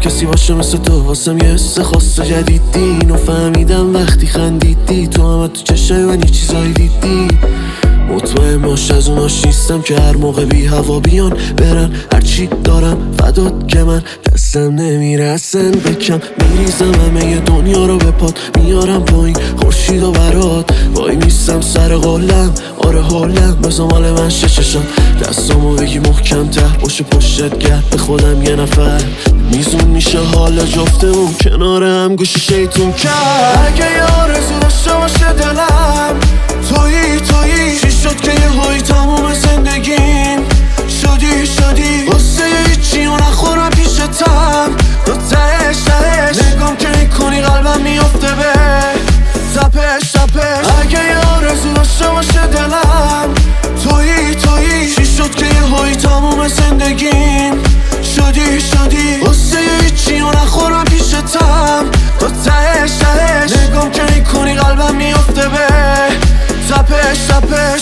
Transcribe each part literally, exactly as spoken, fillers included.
کسی باشه مثل تو واسم یه حس خاص جدیدی. اینو فهمیدم وقتی خندیدی، تو هم تو چشای من یه چیزایی دیدی. مطمئن باش از اوناش نیستم که هر موقع بی هوا بیان برن. هرچی دارم فدات که من دستم نمیرسن بکم. میریزم همه ی دنیا رو به پات میارم پایین خورشید و برات. وای میستم سر قولم آره حولم بزا مال من شششات. دستامو بگی محکم ته باشه پشتت گرد به خودم یه نفر. میزون میشه حال جفتمون کنار هم گوشی شیطون کرد. اگه یه آرزو داشته باشه دلم تویی تویی. چی شد که یه هایی تموم زندگیم شدی شدی. واسه هیچی و نخورم پیشتم تو تهش تهش. نگام که میکنی قلبم میافته به تپش تپش. اگه یه آرزو داشته باشه دلم تویی تویی. چی شد که یه هایی تموم زندگیم شدی شدی. واسه هیچی و نخورم پیشتم تو تهش تهش. نگام که میکنی قلبم میافته به تپش تپش.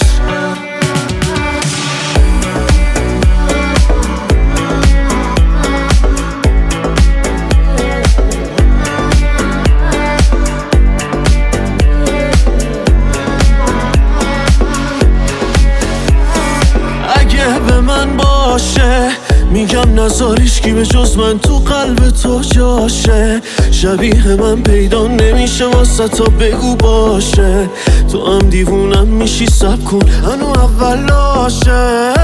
اگه به من باشه میگم نذاریش کی به جز من تو قلب تو جاشه. شبیه من پیدا نمیشه واسه تا بگو باشه. تو هم دیوونم میشی سب کن هنو اولاشه.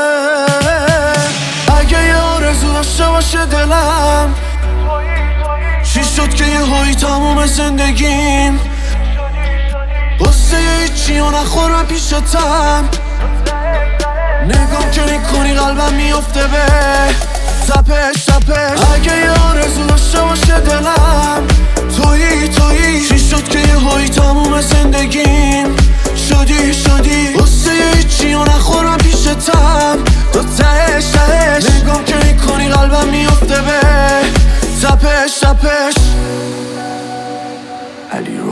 اگه یه آرزو داشته باشه دلم چی شد که یه هایی تموم زندگیم واسه هیچی و نخورم پیشتم. نگام که میکنی قلبم میافته به تپش تپش. اگه یه آرزو داشته باشه دلم تویی تویی. چی شد که یه هایی تموم زندگیم شدی شدی. واسه هیچی و نخورم پیشتم تو تهش تهش. نگام که میکنی قلبم میافته به تپش تپش. علی